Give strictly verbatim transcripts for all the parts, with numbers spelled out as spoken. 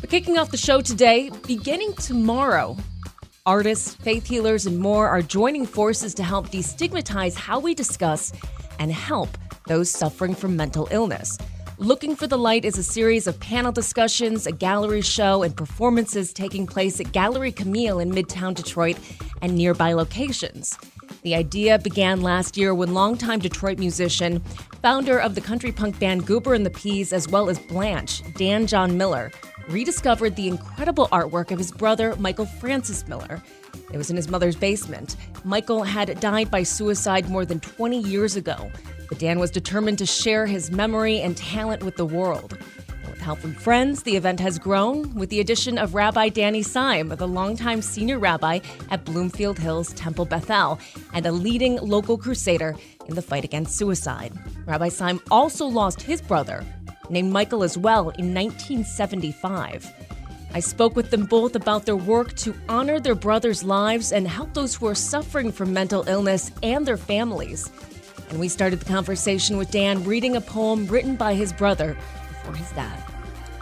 Kicking off the show today, beginning tomorrow, artists, faith healers, and more are joining forces to help destigmatize how we discuss and help those suffering from mental illness. Looking for the Light is a series of panel discussions, a gallery show, and performances taking place at Gallery Camille in Midtown Detroit and nearby locations. The idea began last year when longtime Detroit musician, founder of the country punk band Goober and the Peas, as well as Blanche, Dan John Miller, rediscovered the incredible artwork of his brother, Michael Francis Miller. It was in his mother's basement. Michael had died by suicide more than twenty years ago, but Dan was determined to share his memory and talent with the world. And with help from friends, the event has grown with the addition of Rabbi Danny Syme, the longtime senior rabbi at Bloomfield Hills Temple Bethel, and a leading local crusader in the fight against suicide. Rabbi Syme also lost his brother, named Michael as well, in nineteen seventy-five. I spoke with them both about their work to honor their brothers' lives and help those who are suffering from mental illness and their families. And we started the conversation with Dan reading a poem written by his brother before his death.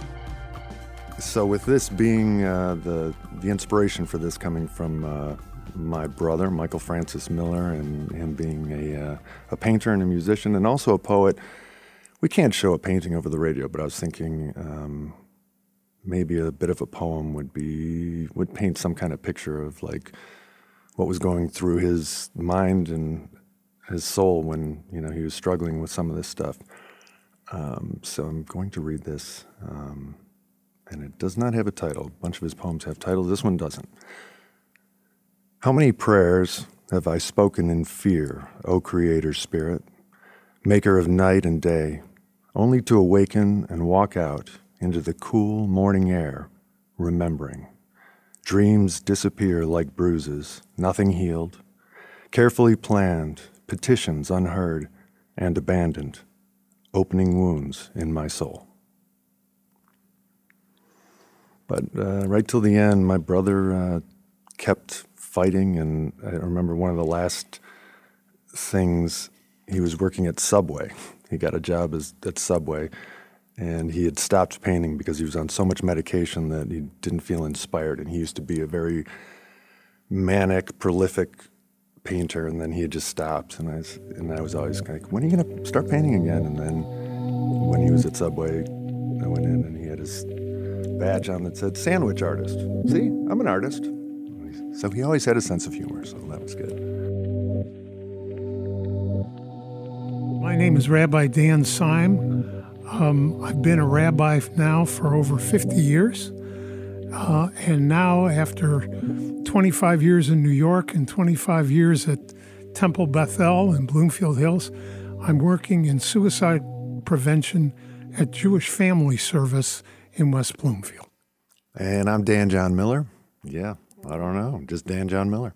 So with this being uh, the the inspiration for this coming from uh, my brother, Michael Francis Miller, and him being a, uh, a painter and a musician and also a poet, we can't show a painting over the radio, but I was thinking um, maybe a bit of a poem would be would paint some kind of picture of like what was going through his mind and his soul when you know he was struggling with some of this stuff. Um, so I'm going to read this, um, and it does not have a title. A bunch of his poems have titles. This one doesn't. How many prayers have I spoken in fear, O Creator Spirit, Maker of night and day, only to awaken and walk out into the cool morning air, remembering. Dreams disappear like bruises, nothing healed, carefully planned, petitions unheard and abandoned, opening wounds in my soul. But uh, right till the end, my brother uh, kept fighting, and I remember one of the last things. He was working at Subway. He got a job as, at Subway, and he had stopped painting because he was on so much medication that he didn't feel inspired. And he used to be a very manic, prolific painter, and then he had just stopped. And I was, and I was always like, when are you going to start painting again? And then when he was at Subway, I went in, and he had his badge on that said, sandwich artist. See, I'm an artist. So he always had a sense of humor, so that was good. My name is Rabbi Dan Syme. Um, I've been a rabbi now for over fifty years. Uh, and now, after twenty-five years in New York and twenty-five years at Temple Bethel in Bloomfield Hills, I'm working in suicide prevention at Jewish Family Service in West Bloomfield. And I'm Dan John Miller. Yeah, I don't know, just Dan John Miller.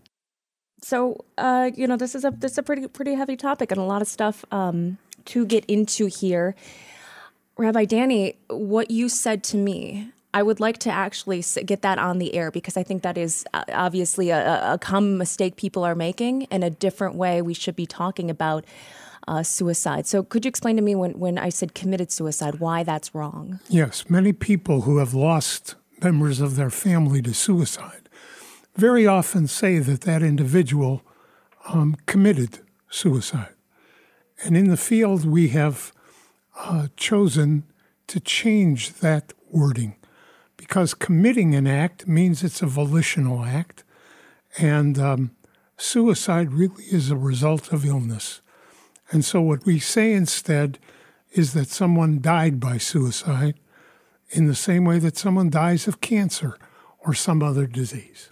So, uh, you know, this is a this is a pretty pretty heavy topic and a lot of stuff um, to get into here. Rabbi Danny, what you said to me, I would like to actually get that on the air because I think that is obviously a, a common mistake people are making and a different way we should be talking about uh, suicide. So could you explain to me when, when I said committed suicide, why that's wrong? Yes, many people who have lost members of their family to suicide very often say that that individual um, committed suicide. And in the field, we have uh, chosen to change that wording because committing an act means it's a volitional act, and um, suicide really is a result of illness. And so what we say instead is that someone died by suicide in the same way that someone dies of cancer or some other disease.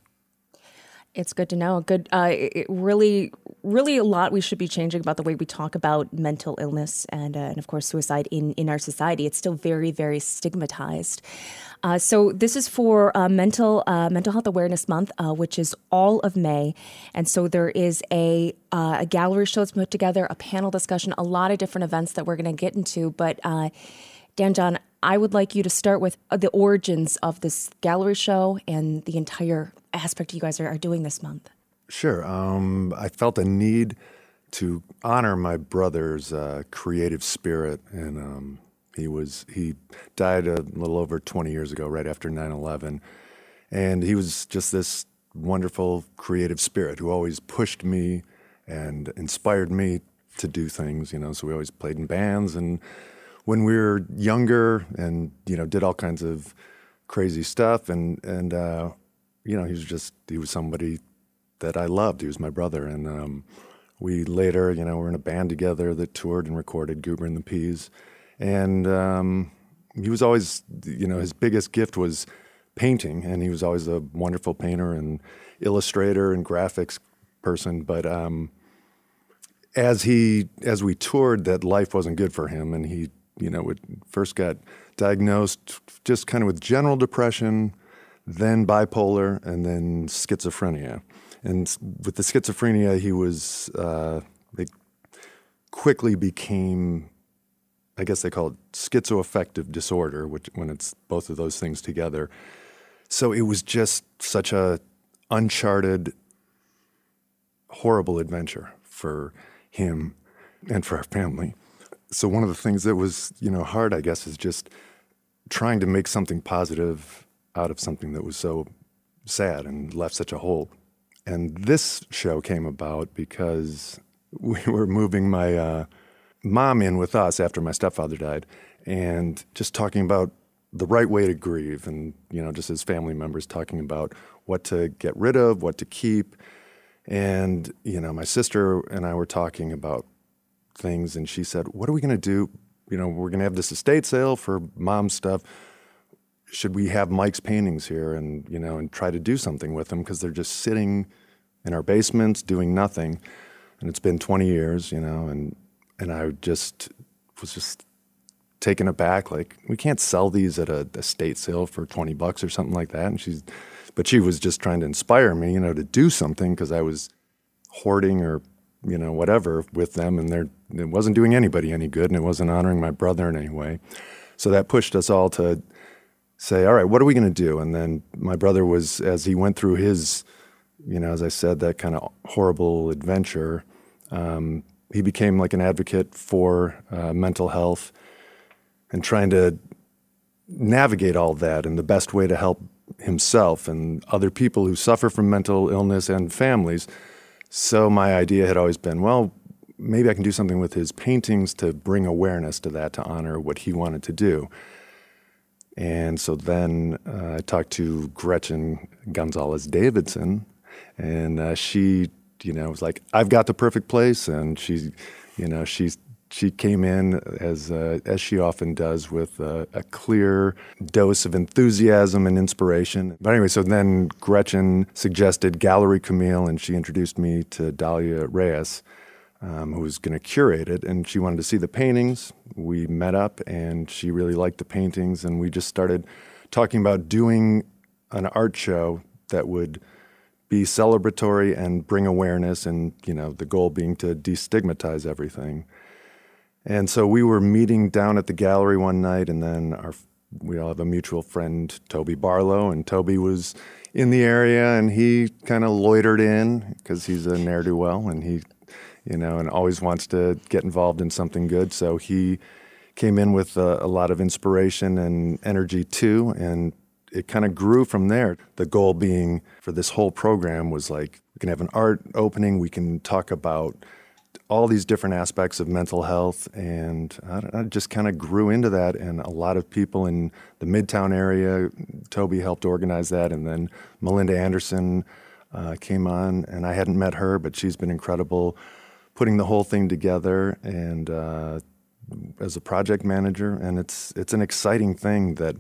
It's good to know. Good, uh, it really, really a lot we should be changing about the way we talk about mental illness and, uh, and of course, suicide in, in our society. It's still very, very stigmatized. Uh, so this is for uh, mental uh, mental health awareness month, uh, which is all of May, and so there is a uh, a gallery show that's put together, a panel discussion, a lot of different events that we're going to get into. But uh, Dan John, I would like you to start with the origins of this gallery show and the entire aspect you guys are, are doing this month. Sure. Um, I felt a need to honor my brother's uh, creative spirit, and um, He was he died a little over twenty years ago, right after nine eleven. And he was just this wonderful creative spirit who always pushed me and inspired me to do things, you know. So we always played in bands, and when we were younger and, you know, did all kinds of crazy stuff, and, and uh, you know, he was just, he was somebody that I loved. He was my brother, and um, we later, you know, were in a band together that toured and recorded Goober and the Peas, and um, he was always, you know, his biggest gift was painting, and he was always a wonderful painter and illustrator and graphics person, but um, as he, as we toured, that life wasn't good for him, and he, you know, would, first got diagnosed just kind of with general depression, then bipolar, and then schizophrenia. And with the schizophrenia, he was, uh, they quickly became, I guess they call it schizoaffective disorder, which when it's both of those things together. So it was just such a uncharted, horrible adventure for him and for our family. So one of the things that was, you know, hard, I guess, is just trying to make something positive out of something that was so sad and left such a hole. And this show came about because we were moving my uh, mom in with us after my stepfather died, and just talking about the right way to grieve, and, you know, just as family members talking about what to get rid of, what to keep. And, you know, my sister and I were talking about things, and she said, what are we going to do? You know, we're going to have this estate sale for mom's stuff. Should we have Mike's paintings here and, you know, and try to do something with them? Because they're just sitting in our basements doing nothing. And it's been twenty years, you know, and, and I just was just taken aback. Like, we can't sell these at a estate sale for twenty bucks or something like that. And she's, but she was just trying to inspire me, you know, to do something, because I was hoarding or, you know, whatever with them, and they're, it wasn't doing anybody any good, and it wasn't honoring my brother in any way. So that pushed us all to say, all right, what are we going to do? And then my brother was, as he went through his, you know, as I said, that kind of horrible adventure, um, he became like an advocate for uh, mental health and trying to navigate all that and the best way to help himself and other people who suffer from mental illness and families. So my idea had always been, well, maybe I can do something with his paintings to bring awareness to that, to honor what he wanted to do. And so then uh, I talked to Gretchen Gonzalez Davidson, and uh, she, you know, was like, I've got the perfect place. And she, you know, she's, she came in as uh, as she often does, with uh, a clear dose of enthusiasm and inspiration. But anyway, so then Gretchen suggested Gallery Camille, and she introduced me to Dalia Reyes, um, who was going to curate it, and she wanted to see the paintings. We met up, and she really liked the paintings, and we just started talking about doing an art show that would be celebratory and bring awareness, and, you know, the goal being to destigmatize everything. And so we were meeting down at the gallery one night, and then our we all have a mutual friend, Toby Barlow, and Toby was in the area, and he kind of loitered in because he's a ne'er-do-well, and he, you know, and always wants to get involved in something good. So he came in with a, a lot of inspiration and energy too, and it kind of grew from there. The goal being for this whole program was like, we can have an art opening, we can talk about all these different aspects of mental health, and I, I just kind of grew into that. And a lot of people in the Midtown area, Toby helped organize that, and then Melinda Anderson uh, came on, and I hadn't met her, but she's been incredible putting the whole thing together, and uh, as a project manager. And it's it's an exciting thing that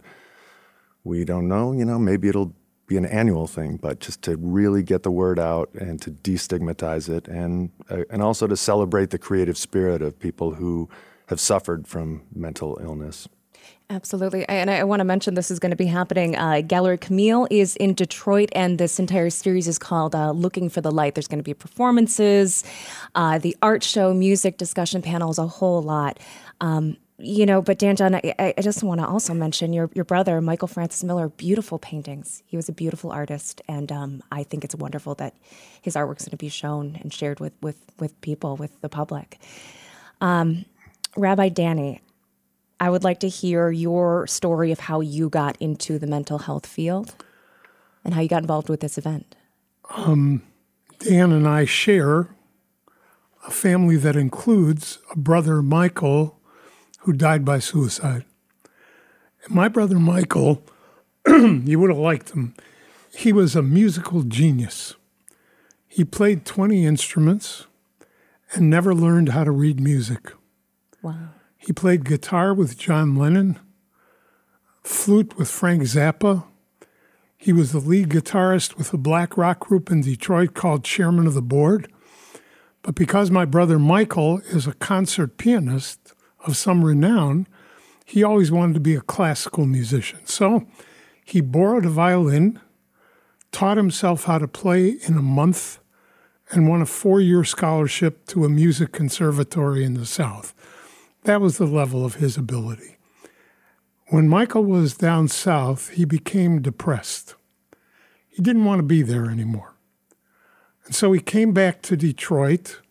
we don't know, you know, maybe it'll be an annual thing, but just to really get the word out and to destigmatize it, and uh, and also to celebrate the creative spirit of people who have suffered from mental illness. Absolutely. And I want to mention this is going to be happening. Uh, Gallery Camille is in Detroit, and this entire series is called uh, Looking for the Light. There's going to be performances, uh, the art show, music, discussion panels, a whole lot. Um, You know, but Dan John, I, I just want to also mention your your brother, Michael Francis Miller, beautiful paintings. He was a beautiful artist, and um, I think it's wonderful that his artwork's going to be shown and shared with, with, with people, with the public. Um, Rabbi Danny, I would like to hear your story of how you got into the mental health field and how you got involved with this event. Um, Dan and I share a family that includes a brother, Michael, who died by suicide. And my brother, Michael, you would have liked him. He was a musical genius. He played twenty instruments and never learned how to read music. Wow. He played guitar with John Lennon, flute with Frank Zappa. He was the lead guitarist with a black rock group in Detroit called Chairman of the Board. But because my brother Michael is a concert pianist of some renown, he always wanted to be a classical musician. So he borrowed a violin, taught himself how to play in a month, and won a four-year scholarship to a music conservatory in the South. That was the level of his ability. When Michael was down south, he became depressed. He didn't want to be there anymore. And so he came back to Detroit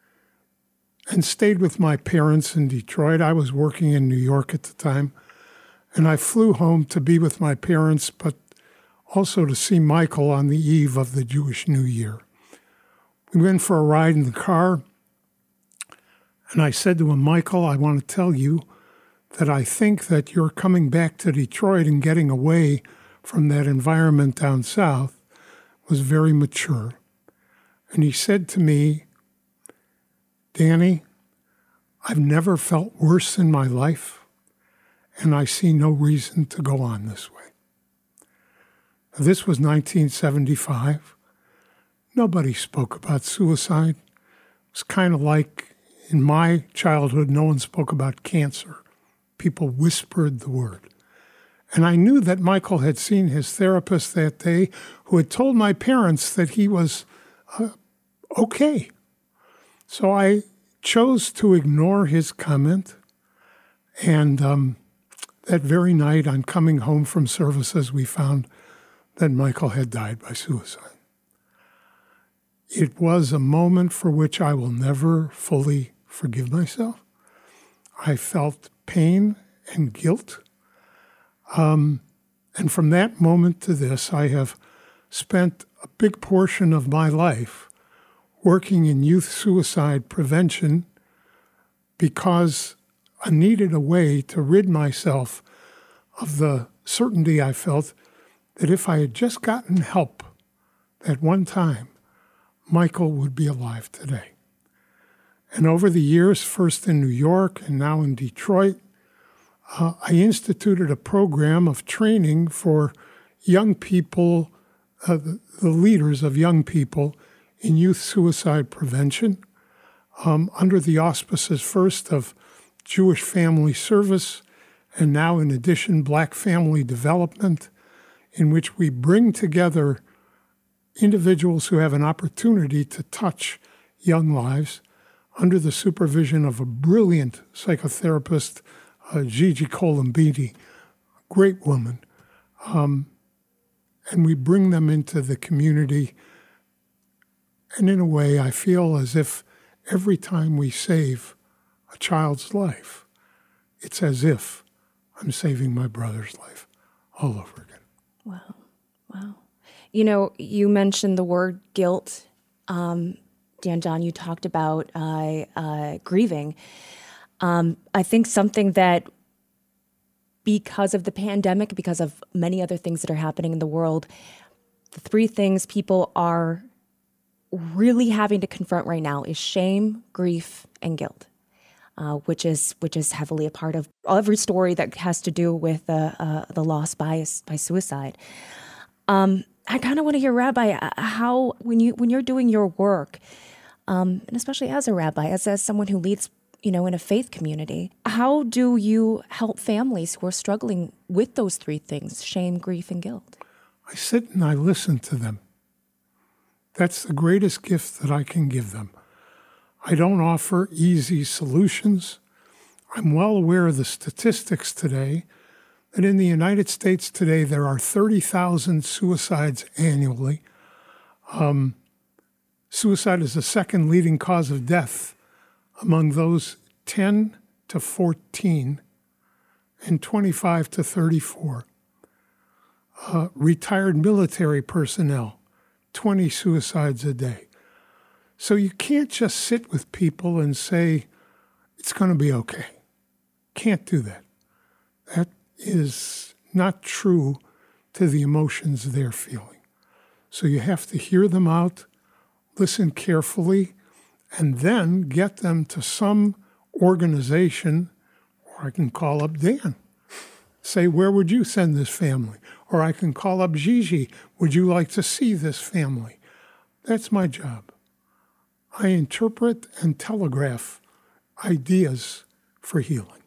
and stayed with my parents in Detroit. I was working in New York at the time, and I flew home to be with my parents, but also to see Michael on the eve of the Jewish New Year. We went for a ride in the car, and I said to him, Michael, I want to tell you that I think that you're coming back to Detroit and getting away from that environment down south was very mature. And he said to me, Danny, I've never felt worse in my life, and I see no reason to go on this way. Now, this was nineteen seventy-five. Nobody spoke about suicide. It was kind of like in my childhood, no one spoke about cancer. People whispered the word. And I knew that Michael had seen his therapist that day, who had told my parents that he was uh, okay. So I chose to ignore his comment. And um, that very night, on coming home from services, we found that Michael had died by suicide. It was a moment for which I will never fully forgive myself. I felt pain and guilt. Um, and from that moment to this, I have spent a big portion of my life working in youth suicide prevention because I needed a way to rid myself of the certainty I felt that if I had just gotten help at one time, Michael would be alive today. And over the years, first in New York and now in Detroit, uh, I instituted a program of training for young people, uh, the, the leaders of young people in youth suicide prevention, um, under the auspices first of Jewish Family Service and now, in addition, Black Family Development, in which we bring together individuals who have an opportunity to touch young lives under the supervision of a brilliant psychotherapist, uh, Gigi Colombini, a great woman. Um, and we bring them into the community. And in a way, I feel as if every time we save a child's life, it's as if I'm saving my brother's life all over again. Wow. Wow. You know, you mentioned the word guilt. Um, Dan John, you talked about uh, uh, grieving. Um, I think something that, because of the pandemic, because of many other things that are happening in the world, the three things people are really having to confront right now is shame, grief, and guilt, uh, which is which is heavily a part of every story that has to do with uh, uh, the loss by by suicide. Um, I kind of want to hear, Rabbi, how when you when you're doing your work, um, and especially as a rabbi, as as someone who leads, you know, in a faith community, how do you help families who are struggling with those three things: shame, grief, and guilt? I sit and I listen to them. That's the greatest gift that I can give them. I don't offer easy solutions. I'm well aware of the statistics today that in the United States today there are thirty thousand suicides annually. Um, suicide is the second leading cause of death among those ten to fourteen. and twenty-five to thirty-four. Uh, retired military personnel, twenty suicides a day. So you can't just sit with people and say, it's going to be okay. Can't do that. That is not true to the emotions they're feeling. So you have to hear them out, listen carefully, and then get them to some organization, or I can call up Dan. Say, where would you send this family? Or I can call up Gigi. Would you like to see this family? That's my job. I interpret and telegraph ideas for healing.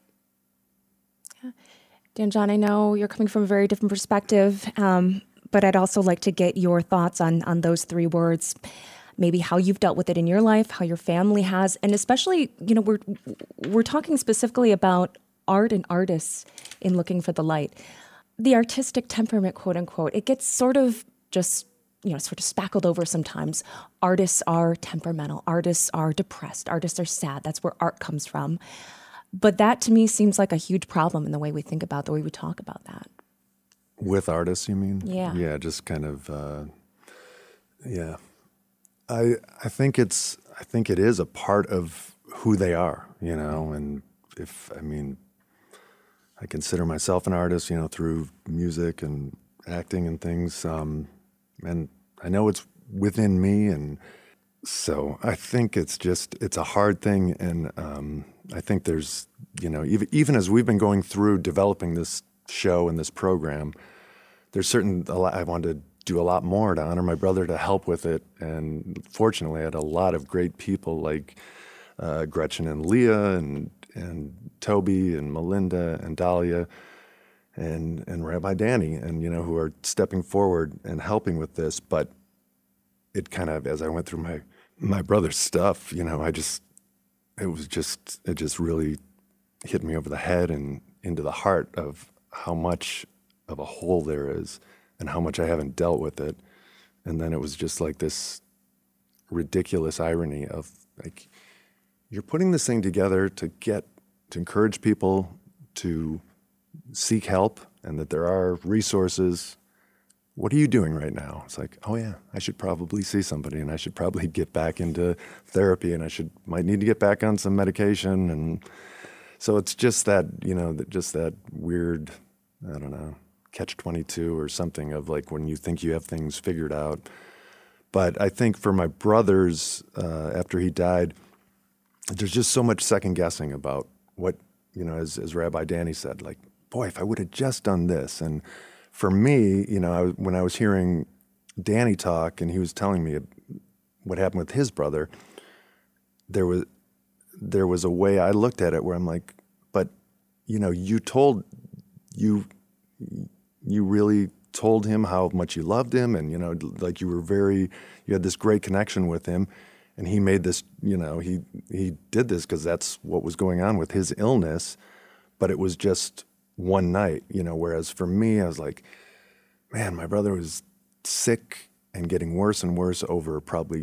Yeah. Dan John, I know you're coming from a very different perspective, um, but I'd also like to get your thoughts on, on those three words. Maybe how you've dealt with it in your life, how your family has, and especially, you know, we're we're talking specifically about art and artists in looking for the light. The artistic temperament, quote unquote, it gets sort of just, you know, sort of spackled over sometimes. Artists are temperamental. Artists are depressed. Artists are sad. That's where art comes from. But that to me seems like a huge problem in the way we think about, the way we talk about that. With artists, you mean? Yeah. Yeah, just kind of, uh, yeah. I I think it's I think it is a part of who they are, you know, and if I mean I consider myself an artist, you know, through music and acting and things, um, and I know it's within me, and so I think it's just it's a hard thing, and um, I think there's, you know, even even as we've been going through developing this show and this program, there's certain a lot I wanted to do a lot more to honor my brother, to help with it. And fortunately, I had a lot of great people like uh, Gretchen and Leah and and Toby and Melinda and Dahlia and and Rabbi Danny, and you know, who are stepping forward and helping with this. But it kind of, as I went through my my brother's stuff, you know, I just it was just it just really hit me over the head and into the heart of how much of a hole there is, and how much I haven't dealt with it. And then it was just like this ridiculous irony of like, you're putting this thing together to get, to encourage people to seek help and that there are resources. What are you doing right now? It's like, oh yeah, I should probably see somebody, and I should probably get back into therapy, and I should, might need to get back on some medication. And so it's just that, you know, that just that weird, I don't know, catch twenty-two or something of like when you think you have things figured out. But I think for my brothers, uh, after he died, there's just so much second guessing about what, you know, as, as Rabbi Danny said, like, boy, if I would have just done this. And for me, you know, I, when I was hearing Danny talk and he was telling me what happened with his brother, there was there was a way I looked at it where I'm like, but, you know, you told, you you really told him how much you loved him, and, you know, like you were very, you had this great connection with him, and he made this, you know, he he did this because that's what was going on with his illness, but it was just one night, you know, whereas for me, I was like, man, my brother was sick and getting worse and worse over probably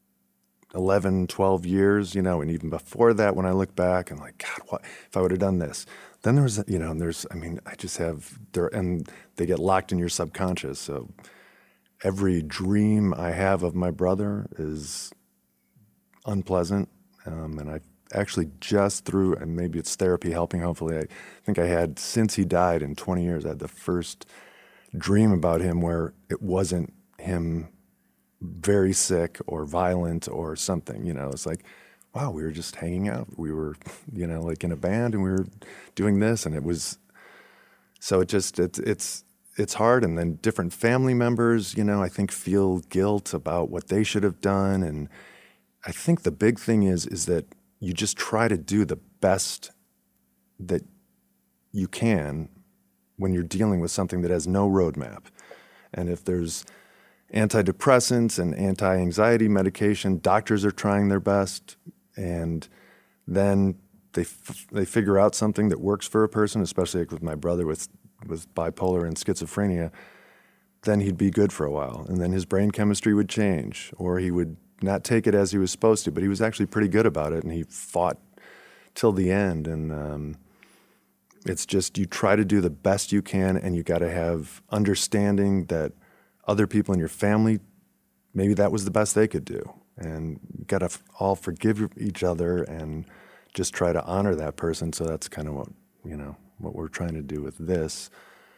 eleven, twelve years, you know, and even before that, when I look back, I'm like, God, what if I would have done this? Then there was, you know, and there's, I mean, I just have, there, and they get locked in your subconscious. So every dream I have of my brother is unpleasant. Um, and I actually just through, and maybe it's therapy helping, hopefully, I think I had, since he died in twenty years, I had the first dream about him where it wasn't him very sick or violent or something, you know. It's like, wow, we were just hanging out. We were, you know, like in a band, and we were doing this, and it was, so it just, it's, it's, it's hard. And then different family members, you know, I think feel guilt about what they should have done. And I think the big thing is, is that you just try to do the best that you can when you're dealing with something that has no roadmap. And if there's antidepressants and anti-anxiety medication, doctors are trying their best, and then they f- they figure out something that works for a person, especially like with my brother with with bipolar and schizophrenia, then he'd be good for a while, and then his brain chemistry would change, or he would not take it as he was supposed to, but he was actually pretty good about it, and he fought till the end. And um, it's just you try to do the best you can, and you got to have understanding that other people in your family, maybe that was the best they could do. And you got to f- all forgive each other and just try to honor that person. So that's kind of what, you know, what we're trying to do with this.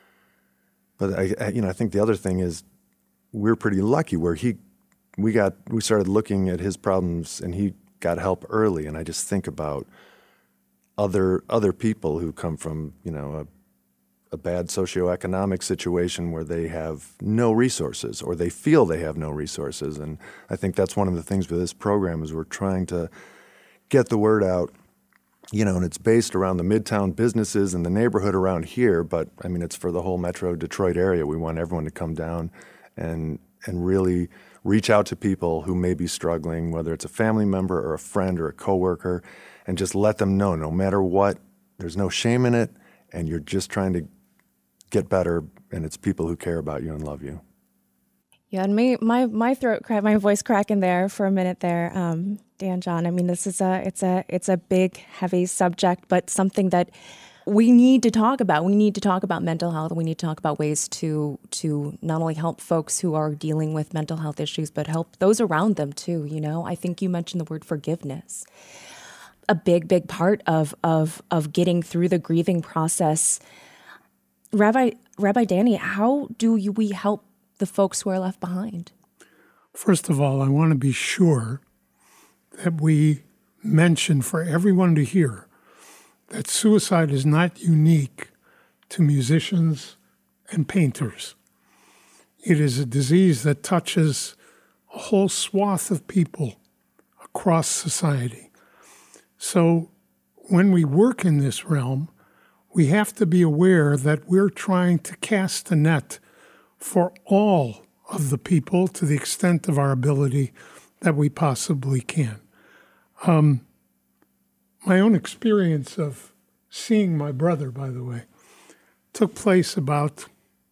But I, I you know, I think the other thing is we're pretty lucky where he, we got, we started looking at his problems and he got help early. And I just think about other other people who come from, you know, a a bad socioeconomic situation where they have no resources or they feel they have no resources. And I think that's one of the things with this program is we're trying to get the word out, you know, and it's based around the Midtown businesses and the neighborhood around here. But I mean, it's for the whole Metro Detroit area. We want everyone to come down and and really reach out to people who may be struggling, whether it's a family member or a friend or a coworker, and just let them know, no matter what, there's no shame in it, and you're just trying to get better, and it's people who care about you and love you. Yeah, and me, my my throat crack, my voice cracking there for a minute there, um, Dan John. I mean, this is a it's a it's a big, heavy subject, but something that we need to talk about. We need to talk about mental health. We need to talk about ways to to not only help folks who are dealing with mental health issues, but help those around them too. You know, I think you mentioned the word forgiveness. A big, big part of of of getting through the grieving process. Rabbi Rabbi Danny, how do you, we help the folks who are left behind? First of all, I want to be sure that we mention for everyone to hear that suicide is not unique to musicians and painters. It is a disease that touches a whole swath of people across society. So when we work in this realm, we have to be aware that we're trying to cast a net for all of the people to the extent of our ability that we possibly can. Um, my own experience of seeing my brother, by the way, took place about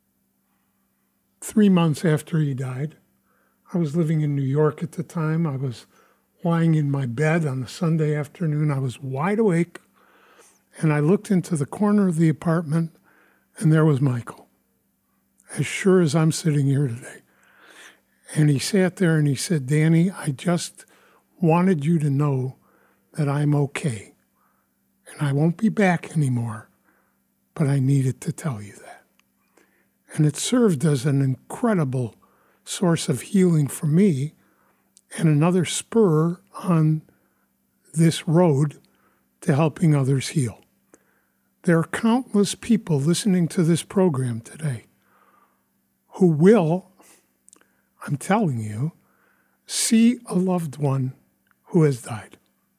three months after he died. I was living in New York at the time. I was lying in my bed on a Sunday afternoon. I was wide awake, and I looked into the corner of the apartment, and there was Michael, as sure as I'm sitting here today. And he sat there and he said, "Danny, I just wanted you to know that I'm okay. And I won't be back anymore, but I needed to tell you that." And it served as an incredible source of healing for me and another spur on this road to helping others heal. There are countless people listening to this program today who will, I'm telling you, see a loved one who has died.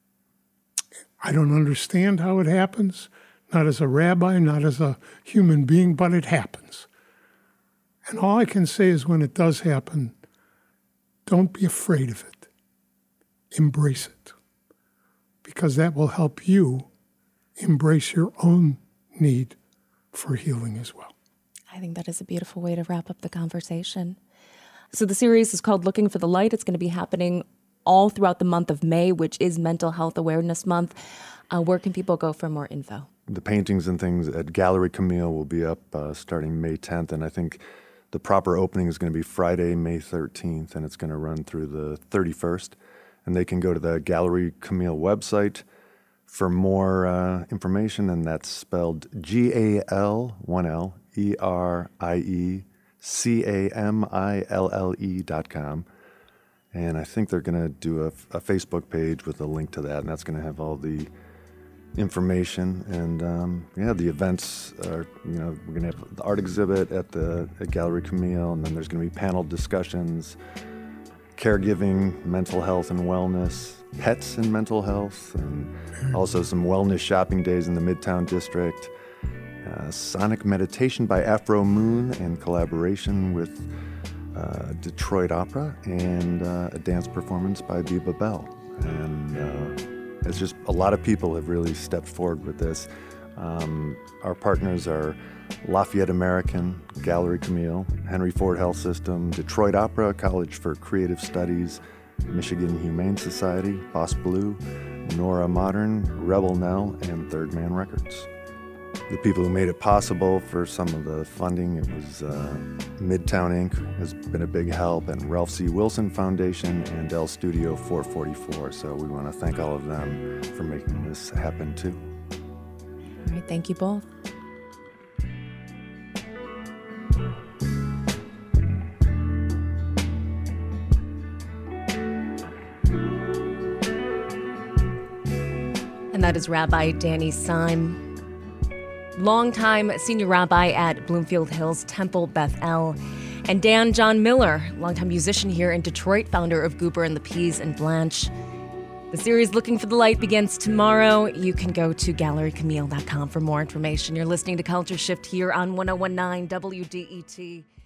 I don't understand how it happens, not as a rabbi, not as a human being, but it happens. And all I can say is when it does happen, don't be afraid of it. Embrace it, because that will help you embrace your own need for healing as well. I think that is a beautiful way to wrap up the conversation. So the series is called Looking for the Light. It's going to be happening all throughout the month of May, which is Mental Health Awareness Month. Uh, where can people go for more info? The paintings and things at Gallery Camille will be up uh, starting May tenth, and I think the proper opening is going to be Friday, May thirteenth, and it's going to run through the thirty-first. And they can go to the Gallery Camille website for more uh, information, and that's spelled G A L, one L, E R I E C A M I L L E dot com. And I think they're going to do a, a Facebook page with a link to that, and that's going to have all the information. And um, yeah, the events are, you know, we're going to have the art exhibit at the at Gallery Camille, and then there's going to be panel discussions, caregiving, mental health and wellness, pets and mental health, and also some wellness shopping days in the Midtown District, uh, sonic meditation by Afro Moon in collaboration with uh, Detroit Opera, and uh, a dance performance by Biba Bell. And uh, it's just a lot of people have really stepped forward with this. Um, our partners are Lafayette American, Gallery Camille, Henry Ford Health System, Detroit Opera, College for Creative Studies, Michigan Humane Society, Boss Blue, Nora Modern, Rebel Nell, and Third Man Records. the people who made it possible for some of the funding. It was uh, Midtown Incorporated has been a big help, and Ralph C. Wilson Foundation and L Studio four forty-four. So we want to thank all of them for making this happen too. All right, thank you both. And that is Rabbi Danny Syme, longtime senior rabbi at Bloomfield Hills Temple Beth El, and Dan John Miller, longtime musician here in Detroit, founder of Goober and the Peas and Blanche. The series Looking for the Light begins tomorrow. You can go to gallery camille dot com for more information. You're listening to Culture Shift here on one oh one point nine W D E T.